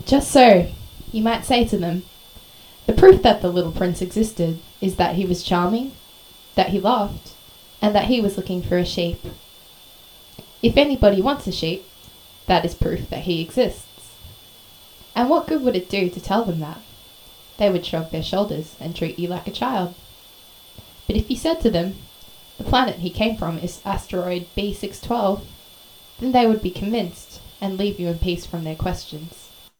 Just so, you might say to them, the proof that the little prince existed is that he was charming, that he laughed, and that he was looking for a sheep. If anybody wants a sheep, that is proof that he exists. And what good would it do to tell them that? They would shrug their shoulders and treat you like a child. But if you said to them, the planet he came from is asteroid B612, then they would be convinced and leave you in peace from their questions.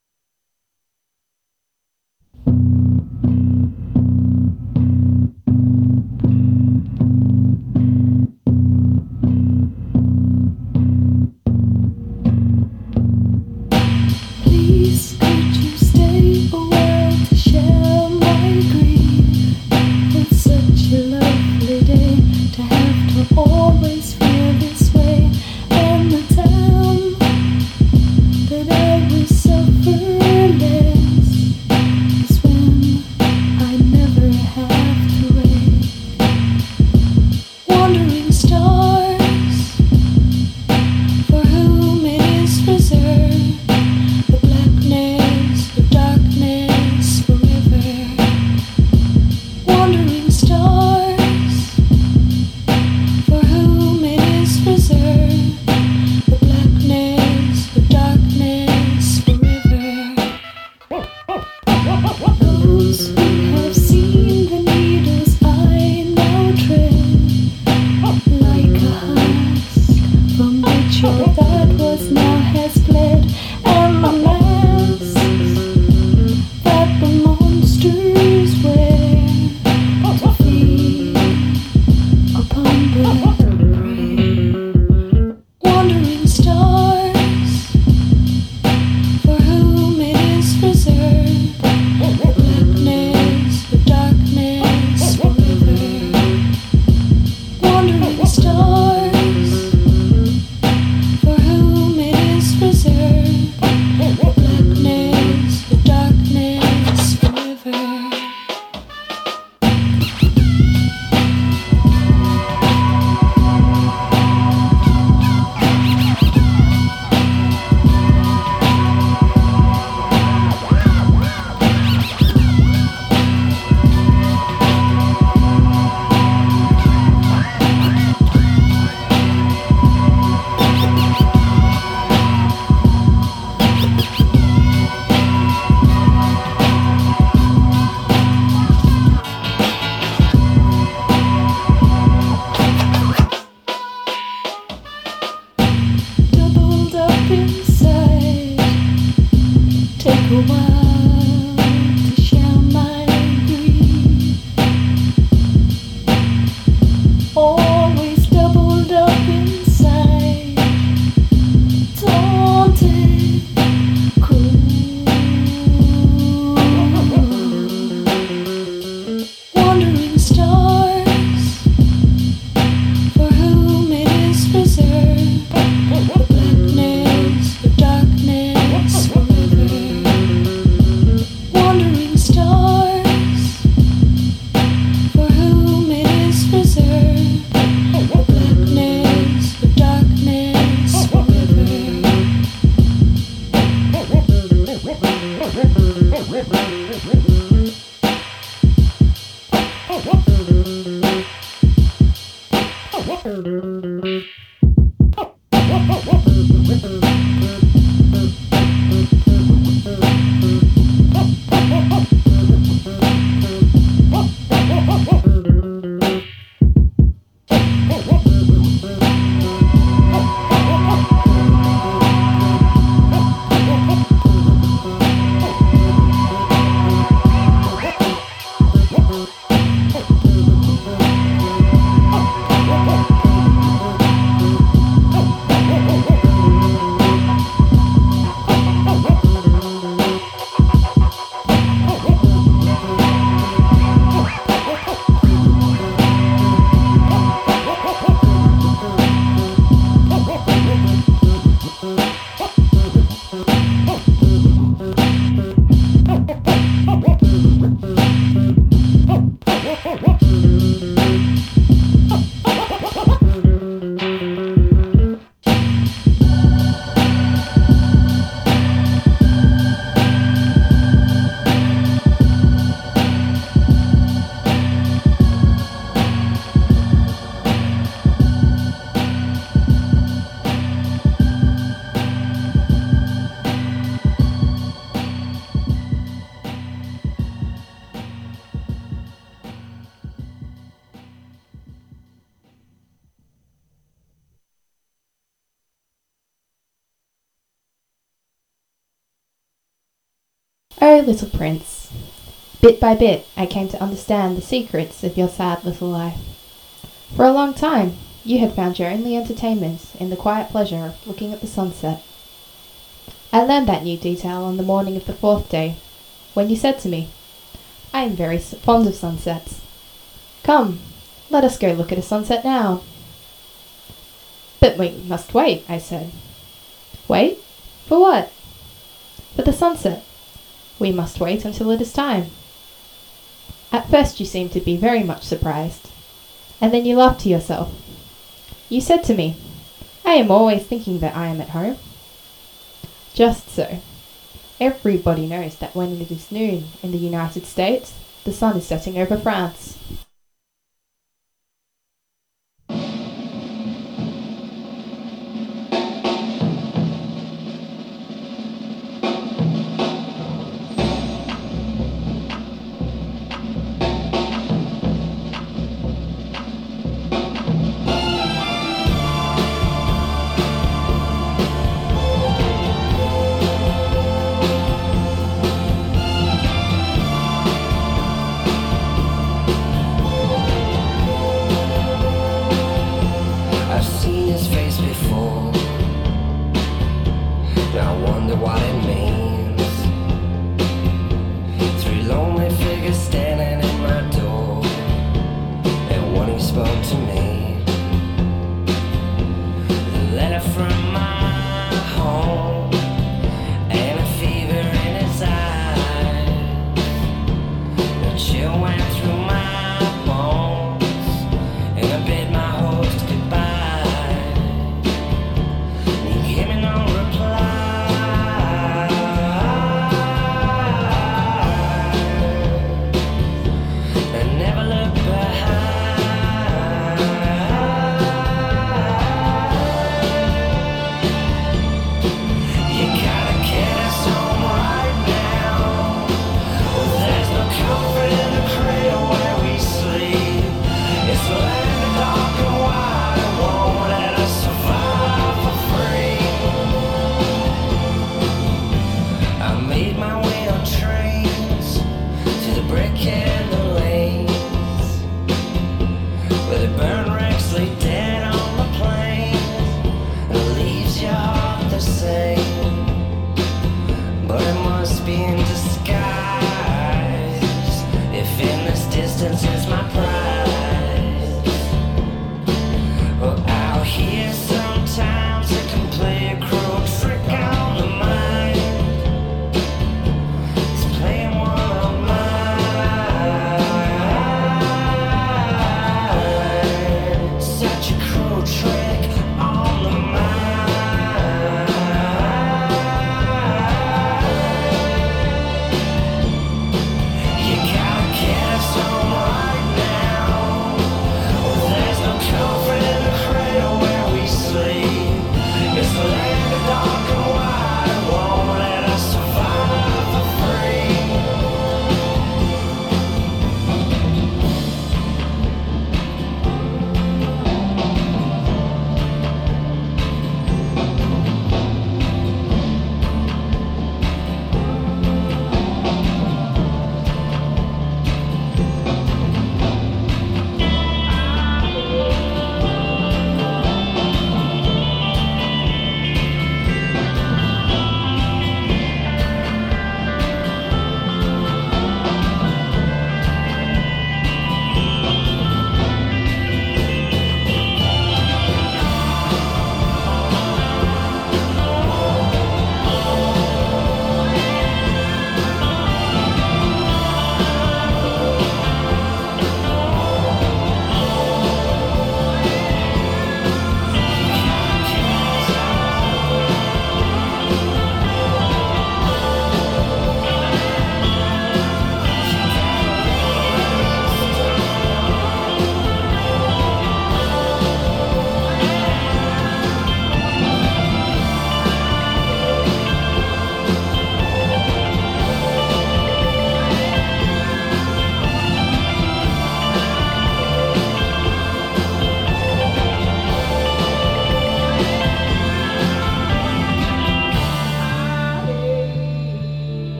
Please, could you stay a while to share my grief? It's such a lovely day to have to always feel this way. And the time that I will suffer less is when I never have to wait. Wandering stars, for whom it is reserved, the blackness, the darkness forever. Wandering stars, for whom it is reserved, the blackness, the darkness forever. Those who have seen the needles I now tread, like a husk from which your thought was now has fled, and the masks that the monsters wear to feed upon their prey. Wandering stars, for whom it is reserved, the blackness, the darkness forever. Wandering stars, for whom it is reserved, the blackness, the darkness forever. Doubled up inside, take a while to share my grief. Always doubled up inside, taunted, cruel. Wandering stars, for whom it is reserved, the blackness, the darkness forever. Wandering stars, for whom it is reserved, the blackness, the darkness forever. Oh, little prince, bit by bit I came to understand the secrets of your sad little life. For a long time you had found your only entertainment in the quiet pleasure of looking at the sunset. I learned that new detail on the morning of the 4th day, when you said to me, "I am very fond of sunsets. Come, let us go look at a sunset now." "But we must wait," I said. "Wait? For what?" "For the sunset. We must wait until it is time." At first you seemed to be very much surprised, and then you laughed to yourself. You said to me, "I am always thinking that I am at home." Just so. Everybody knows that when it is noon in the United States, the sun is setting over France. I've seen his face before, and I wonder what it means. Three lonely figures standing in my door, and one he spoke to me. The letter from my home, and a fever in his eyes. The chill went through my bones, and I bid my host goodbye.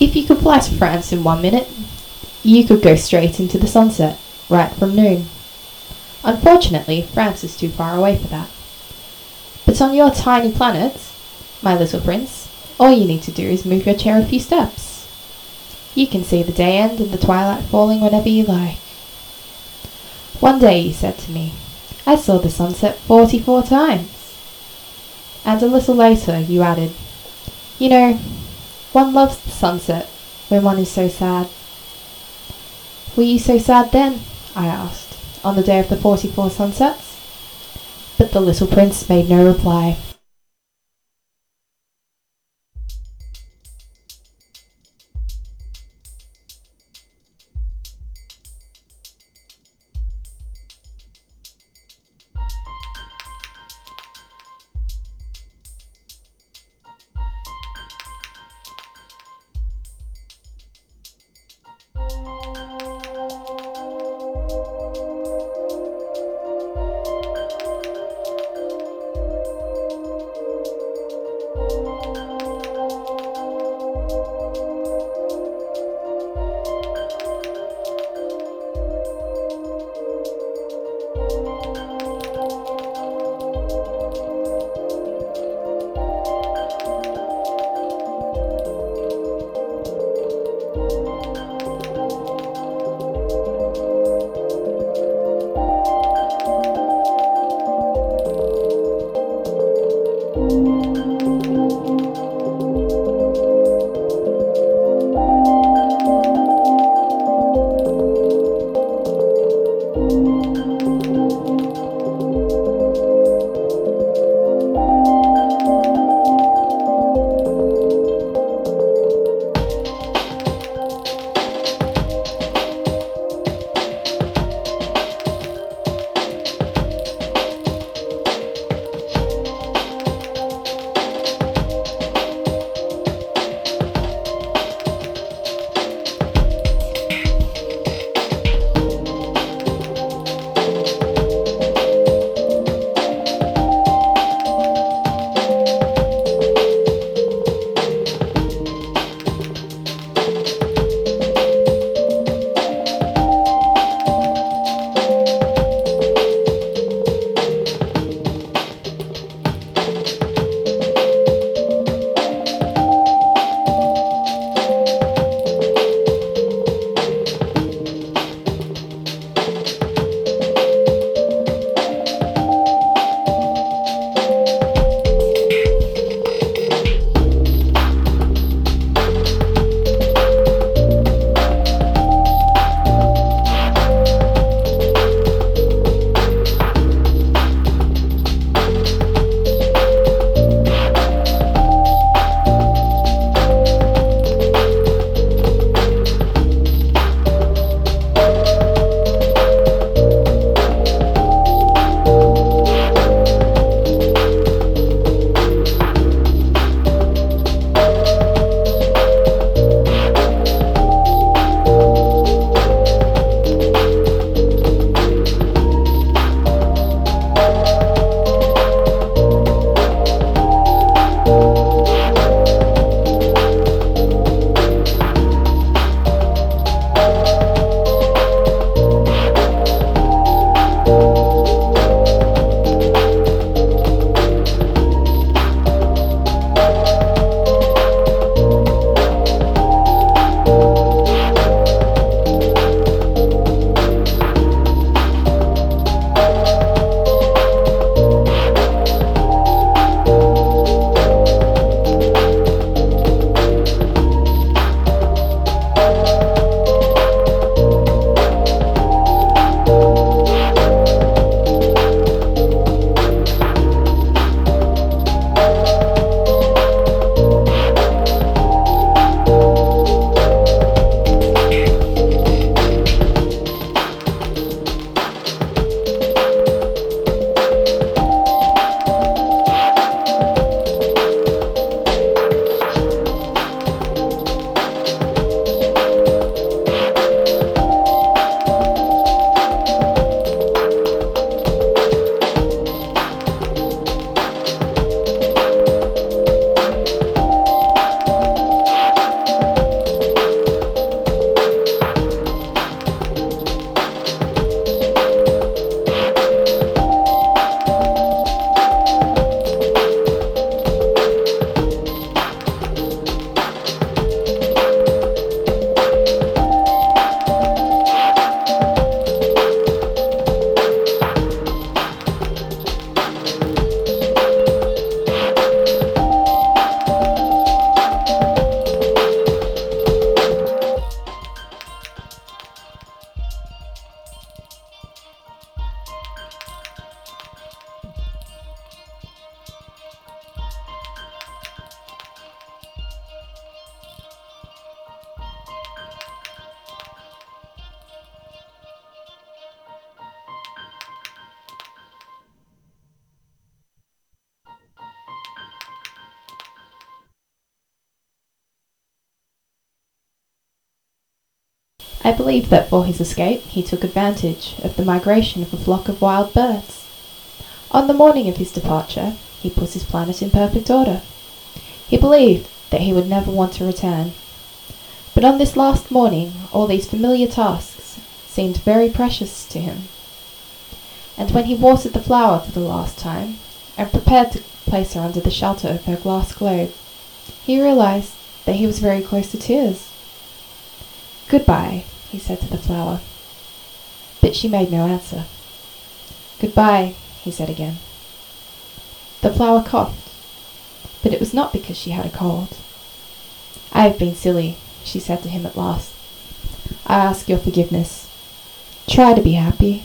If you could fly to France in 1 minute, you could go straight into the sunset, right from noon. Unfortunately, France is too far away for that. But on your tiny planet, my little prince, all you need to do is move your chair a few steps. You can see the day end and the twilight falling whenever you like. One day you said to me, I saw the sunset 44 times. And a little later you added, you know, one loves the sunset when one is so sad. Were you so sad then? I asked, on the day of the 44 sunsets? But the little prince made no reply. I believe that for his escape he took advantage of the migration of a flock of wild birds. On the morning of his departure, he put his planet in perfect order. He believed that he would never want to return. But on this last morning, all these familiar tasks seemed very precious to him. And when he watered the flower for the last time, and prepared to place her under the shelter of her glass globe, he realized that he was very close to tears. "Goodbye," he said to the flower. But she made no answer. "Goodbye," he said again. The flower coughed, but it was not because she had a cold. "I have been silly," she said to him at last. "I ask your forgiveness. Try to be happy."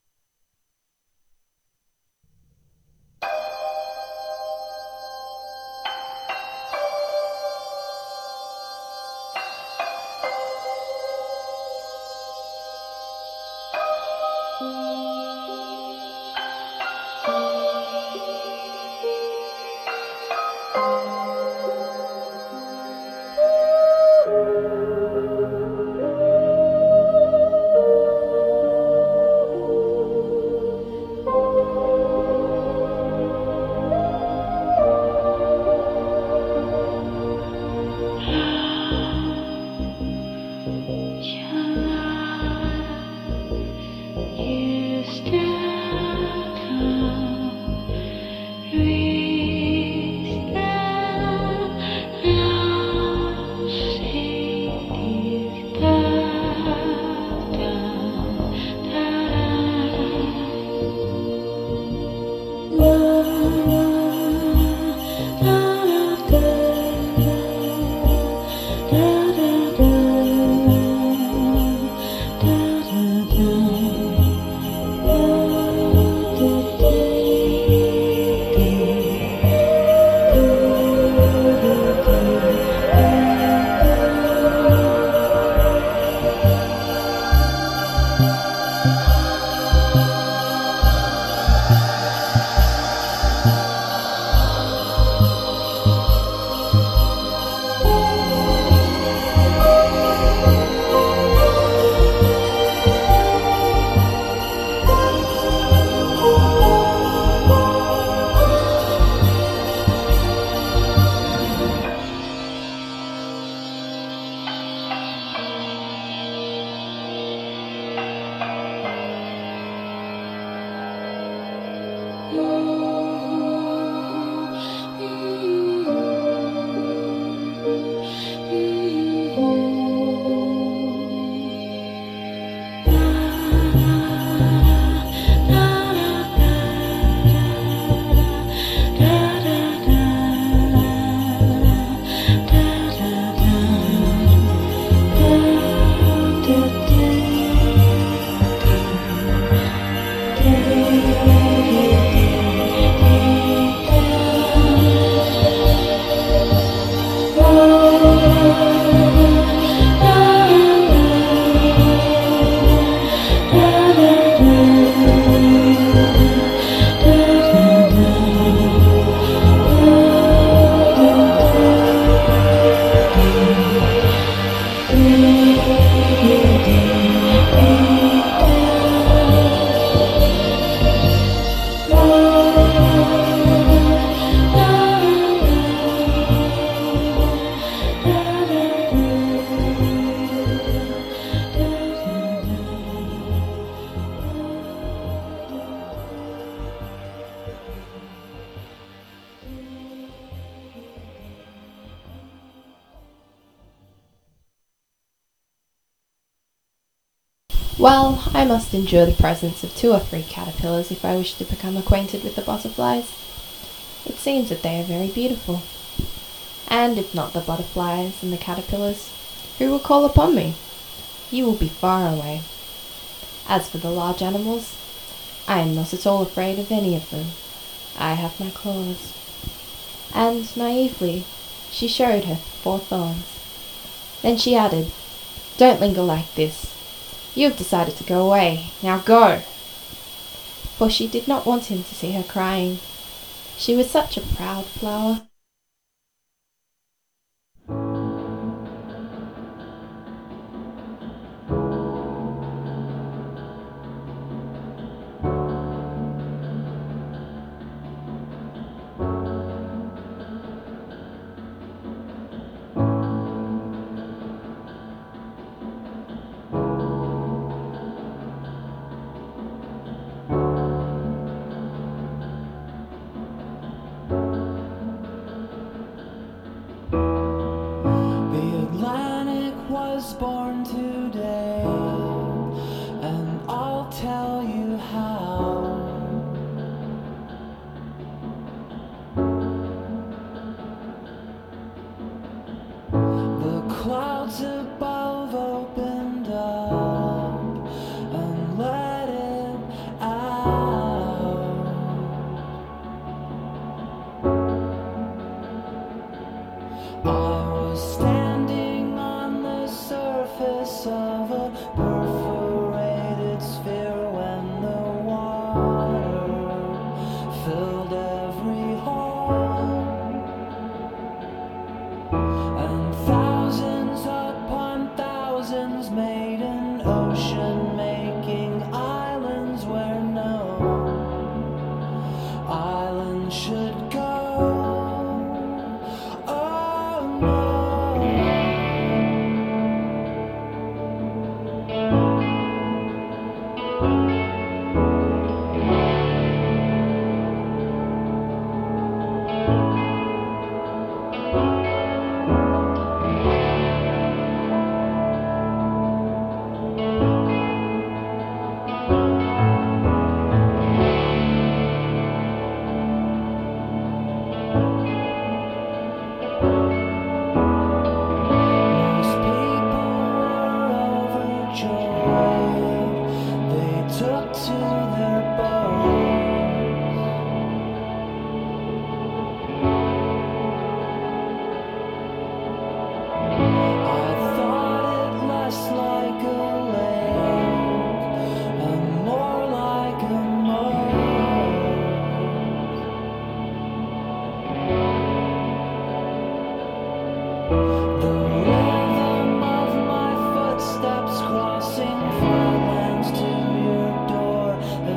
Well, I must endure the presence of 2 or 3 caterpillars if I wish to become acquainted with the butterflies. It seems that they are very beautiful. And if not the butterflies and the caterpillars, who will call upon me? You will be far away. As for the large animals, I am not at all afraid of any of them. I have my claws. And naively, she showed her 4 thorns. Then she added, "Don't linger like this. You have decided to go away. Now go!" For she did not want him to see her crying. She was such a proud flower. took to their bones. I thought it less like a lake and more like a moat. The rhythm of my footsteps crossing flatlands to your door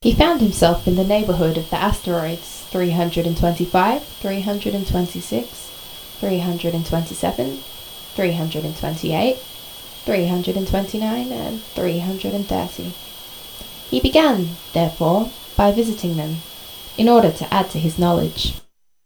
He found himself in the neighbourhood of the asteroids 325, 326, 327, 328, 329, and 330. He began, therefore, by visiting them, in order to add to his knowledge.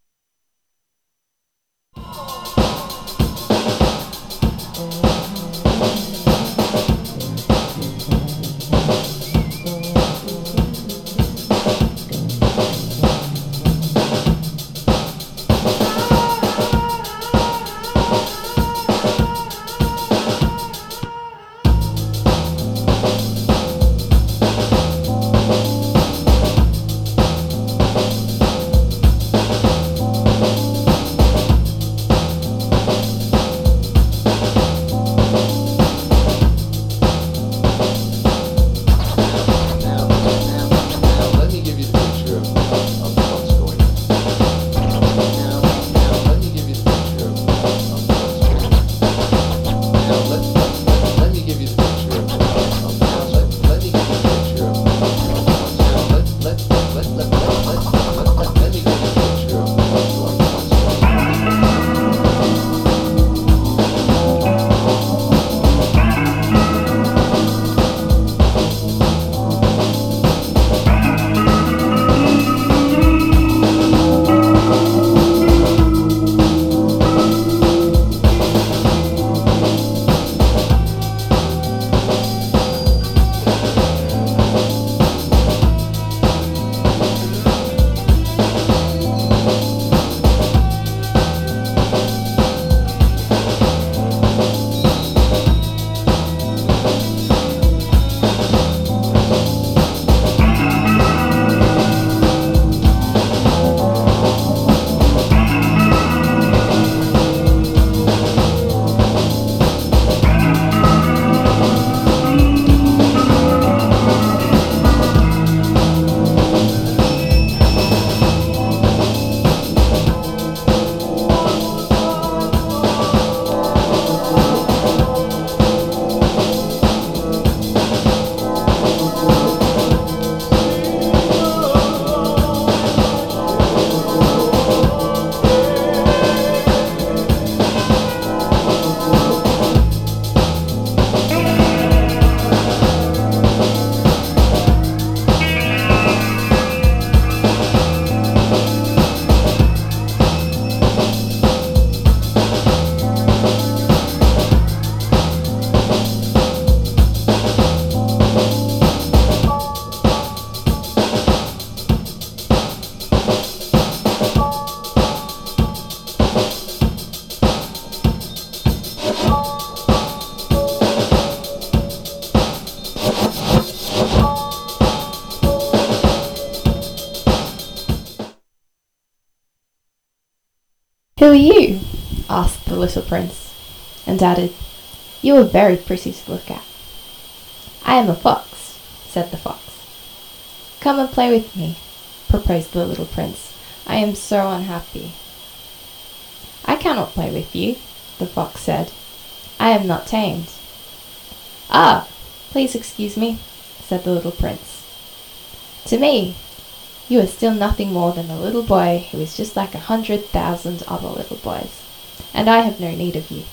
"Who are you?" asked the little prince, and added, "You are very pretty to look at." "I am a fox," said the fox. "Come and play with me," proposed the little prince. "I am so unhappy." "I cannot play with you," the fox said. "I am not tamed." "Ah, please excuse me," said the little prince. "To me, you are still nothing more than a little boy who is just like 100,000 other little boys, and I have no need of you.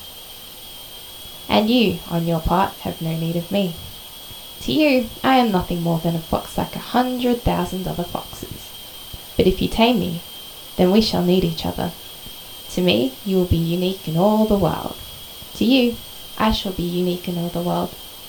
And you, on your part, have no need of me. To you, I am nothing more than a fox like 100,000 other foxes. But if you tame me, then we shall need each other. To me, you will be unique in all the world. To you, I shall be unique in all the world."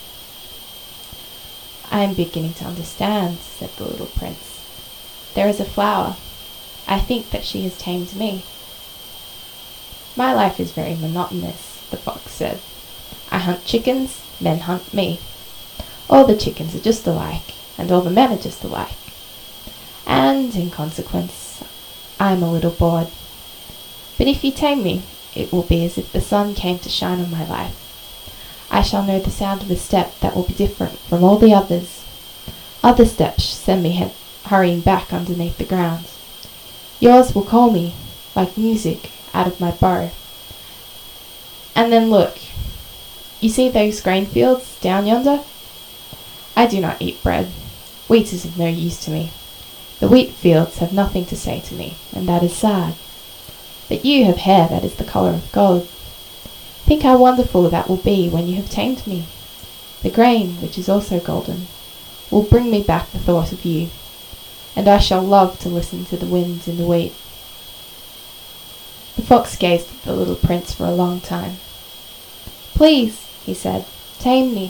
"I am beginning to understand," said the little prince. "There is a flower. I think that she has tamed me." "My life is very monotonous," the fox said. "I hunt chickens, men hunt me. All the chickens are just alike, and all the men are just alike. And, in consequence, I am a little bored. But if you tame me, it will be as if the sun came to shine on my life. I shall know the sound of a step that will be different from all the others. Other steps send me hurrying back underneath the ground. Yours will call me, like music, out of my burrow. And then look, you see those grain fields down yonder? I do not eat bread. Wheat is of no use to me. The wheat fields have nothing to say to me, and that is sad. But you have hair that is the colour of gold. Think how wonderful that will be when you have tamed me. The grain, which is also golden, will bring me back the thought of you, and I shall love to listen to the winds in the wheat. The fox gazed at the little prince for a long time. Please, he said, tame me.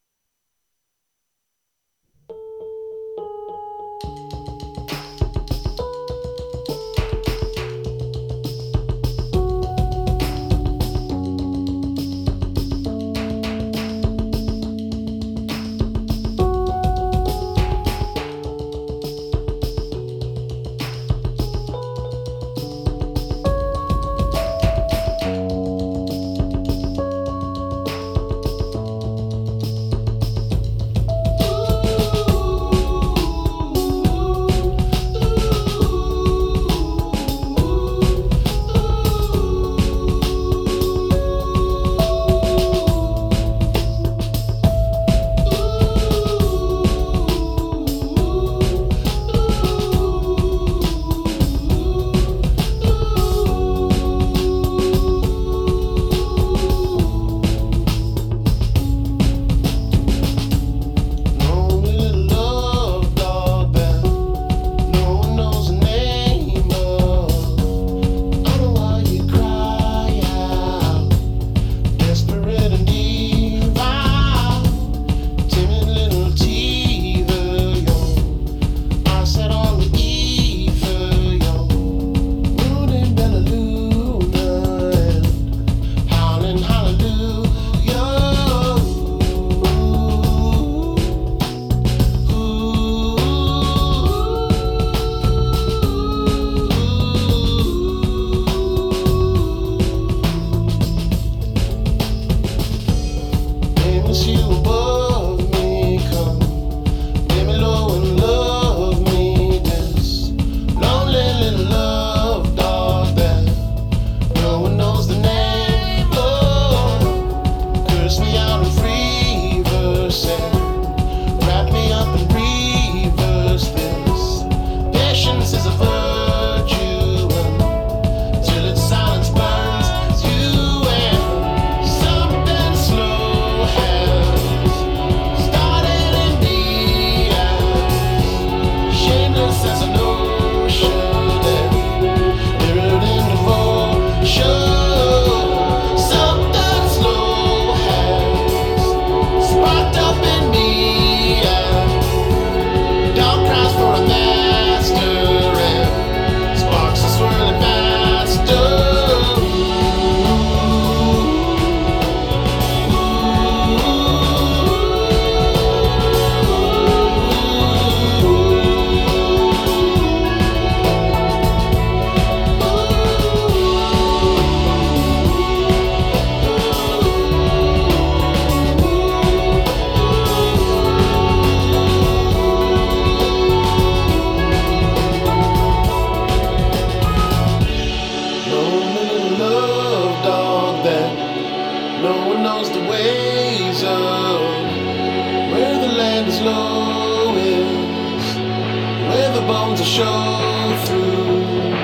bones will show through.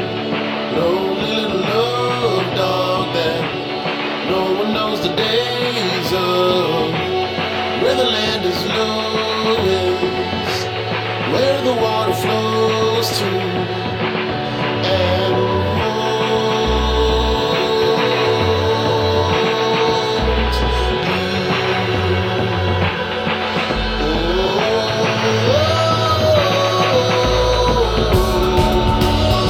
Lonely little love dog that no one knows the days of. Where the land is lowest, where the water flows to. And holds you.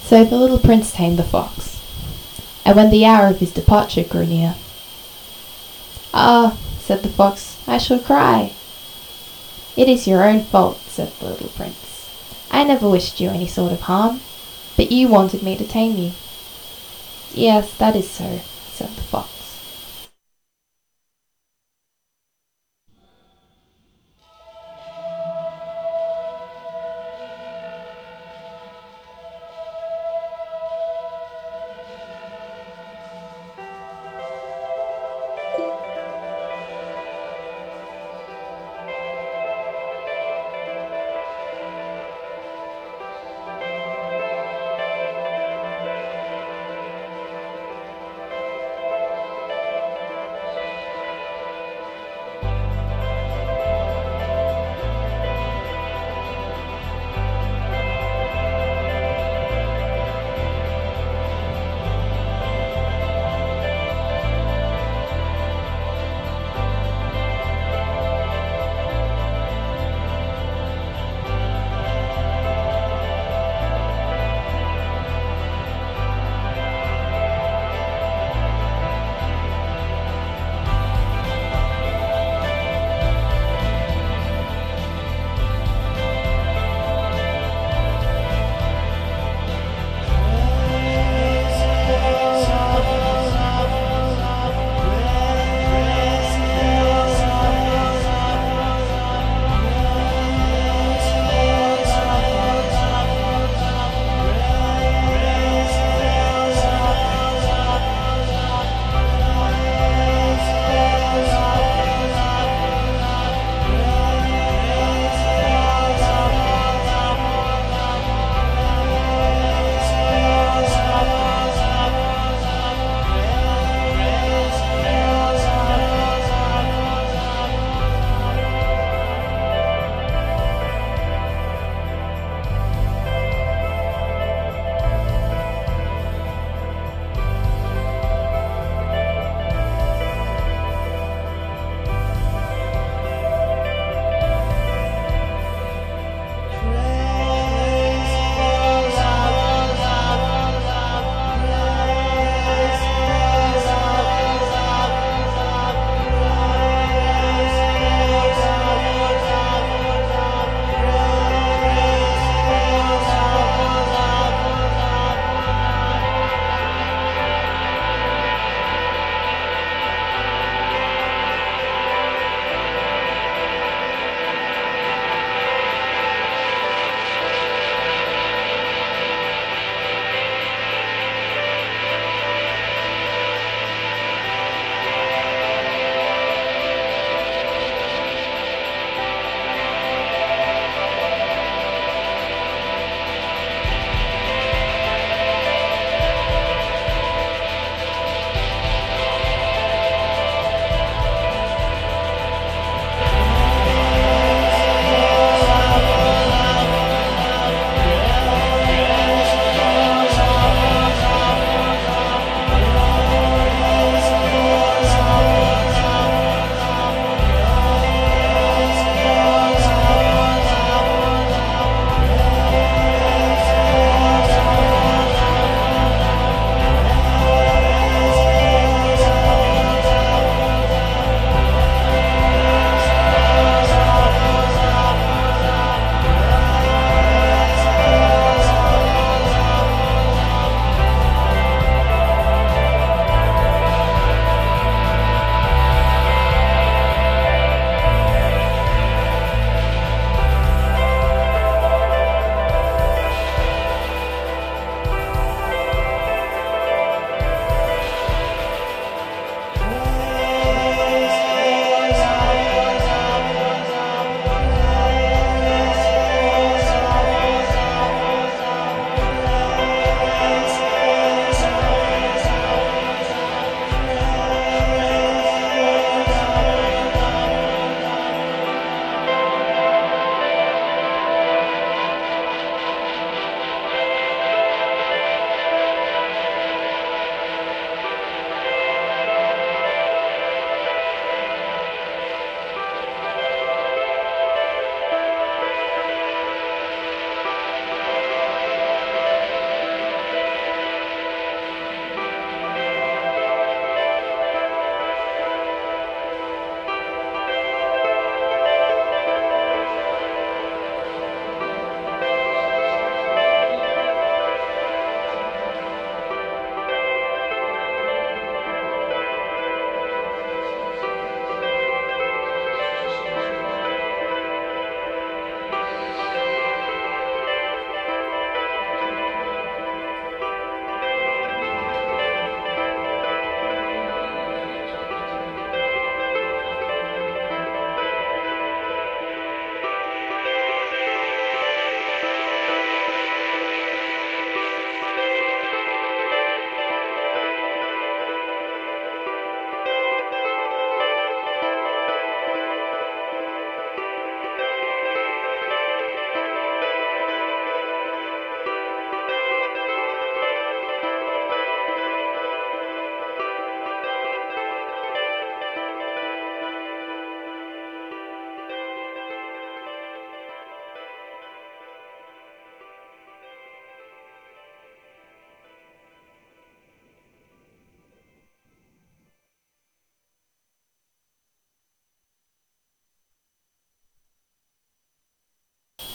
So the little prince tamed the fox, and when the hour of his departure grew near, "Ah," said the fox, "I shall cry." "It is your own fault," said the little prince. "I never wished you any sort of harm, but you wanted me to tame you." "Yes, that is so," said the fox.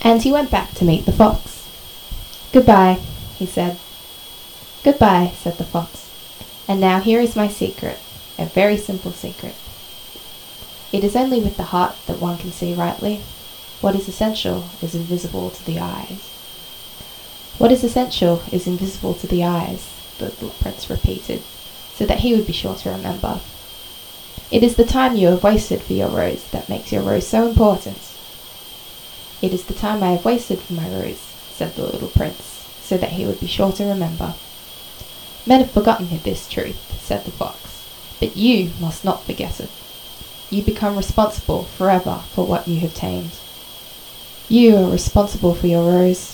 And he went back to meet the fox. "Goodbye," he said. "Goodbye," said the fox. "And now here is my secret, a very simple secret. It is only with the heart that one can see rightly. What is essential is invisible to the eyes." "What is essential is invisible to the eyes," the little prince repeated, so that he would be sure to remember. "It is the time you have wasted for your rose that makes your rose so important." "It is the time I have wasted for my rose," said the little prince, so that he would be sure to remember. "Men have forgotten this truth," said the fox, "but you must not forget it. You become responsible forever for what you have tamed. You are responsible for your rose."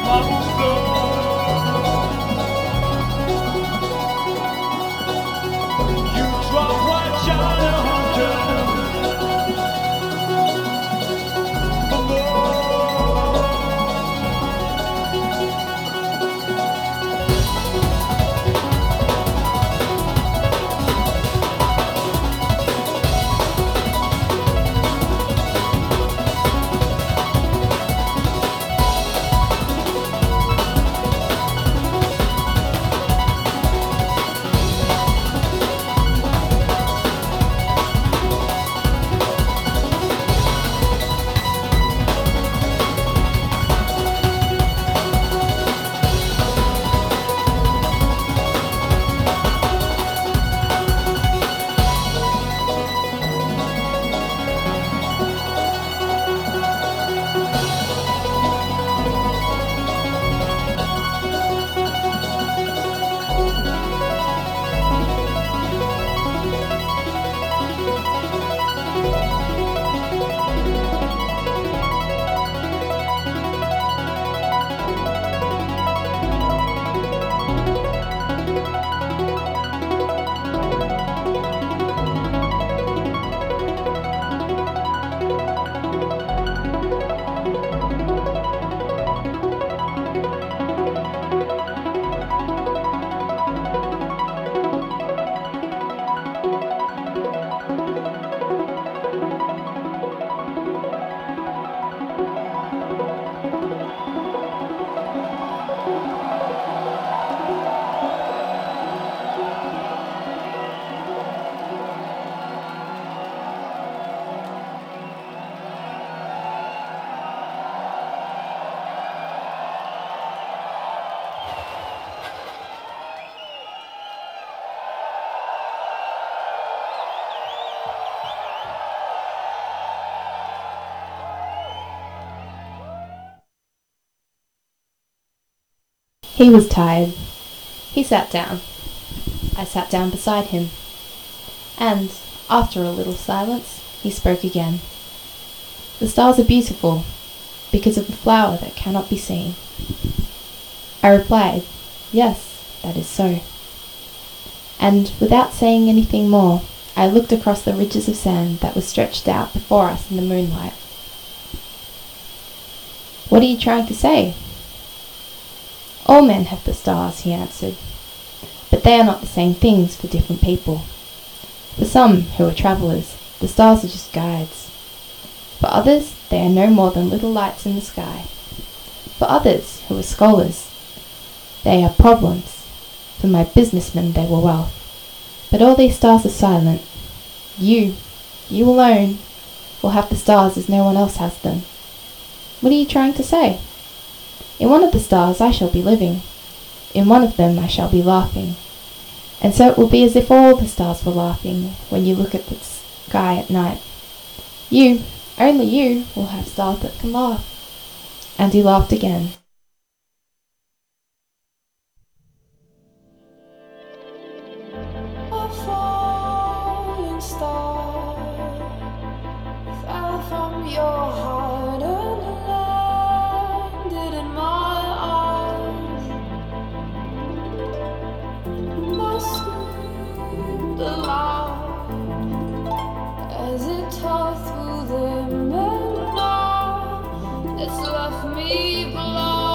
He was tired. He sat down. I sat down beside him. And, after a little silence, he spoke again. The stars are beautiful, because of the flower that cannot be seen. I replied, yes, that is so. And, without saying anything more, I looked across the ridges of sand that were stretched out before us in the moonlight. What are you trying to say? All men have the stars, he answered, but they are not the same things for different people. For some who are travellers, the stars are just guides. For others, they are no more than little lights in the sky. For others, who are scholars, they are problems. For my businessmen, they were wealth. But all these stars are silent. You alone, will have the stars as no one else has them. What are you trying to say? In one of the stars I shall be living. In one of them I shall be laughing. And so it will be as if all the stars were laughing when you look at the sky at night. You, only you, will have stars that can laugh. And he laughed again. A falling star fell from your heart and landed in my arms. My screamed aloud as it tore through them, and now it's left me blind.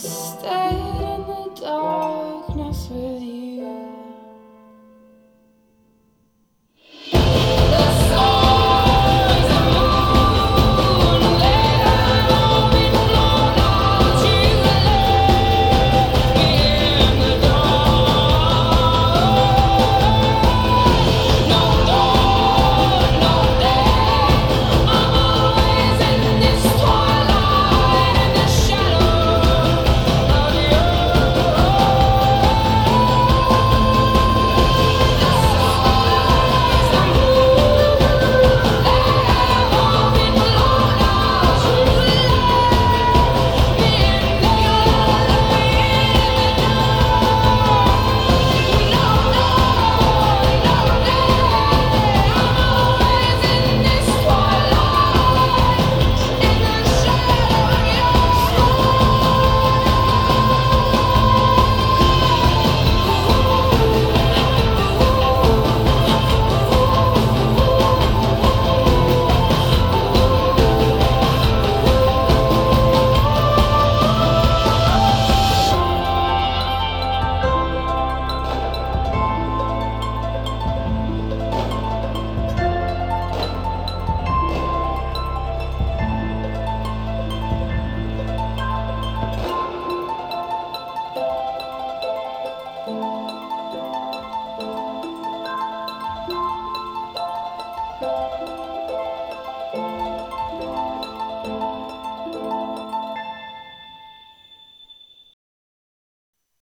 stayed in the dark.